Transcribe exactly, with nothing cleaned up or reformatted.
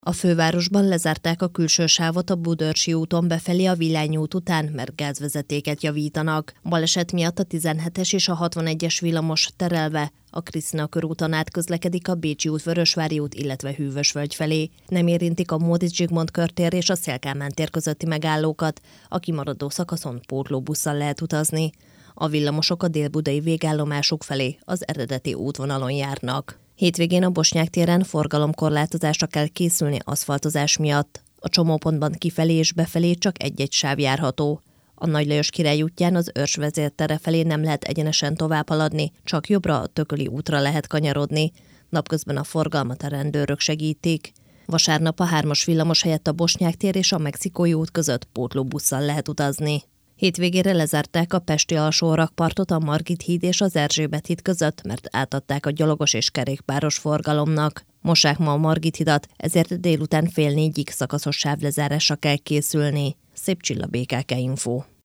A fővárosban lezárták a külső sávot a Budaörsi úton befelé a Villányi út után, mert gázvezetéket javítanak. Baleset miatt a tizenhetes és a hatvanegyes villamos terelve a Krisztina körúton át közlekedik a Bécsi út, Vörösvári út, illetve Hűvösvölgy felé. Nem érintik a Móricz Zsigmond körtér és a Széll-Kálmán tér közötti megállókat, a kimaradó szakaszon pótlóbusszal lehet utazni. A villamosok a dél-budai végállomásuk felé az eredeti útvonalon járnak. Hétvégén a Bosnyák téren forgalomkorlátozásra kell készülni aszfaltozás miatt. A csomópontban kifelé és befelé csak egy-egy sáv járható. A Nagy Lajos Király útján az Örs vezértere felé nem lehet egyenesen tovább haladni, csak jobbra a Tököli útra lehet kanyarodni. Napközben a forgalmat a rendőrök segítik. Vasárnap a hármas villamos helyett a Bosnyák tér és a Mexikói út között pótlóbusszal lehet utazni. Hétvégére lezárták a pesti alsó rakpartot a Margit híd és az Erzsébet híd között, mert átadták a gyalogos és kerékpáros forgalomnak. Mossák ma a Margit hidat, ezért délután fél négyig szakaszos sávlezárásra kell készülni. Szép Csilla, bé ká ká Info.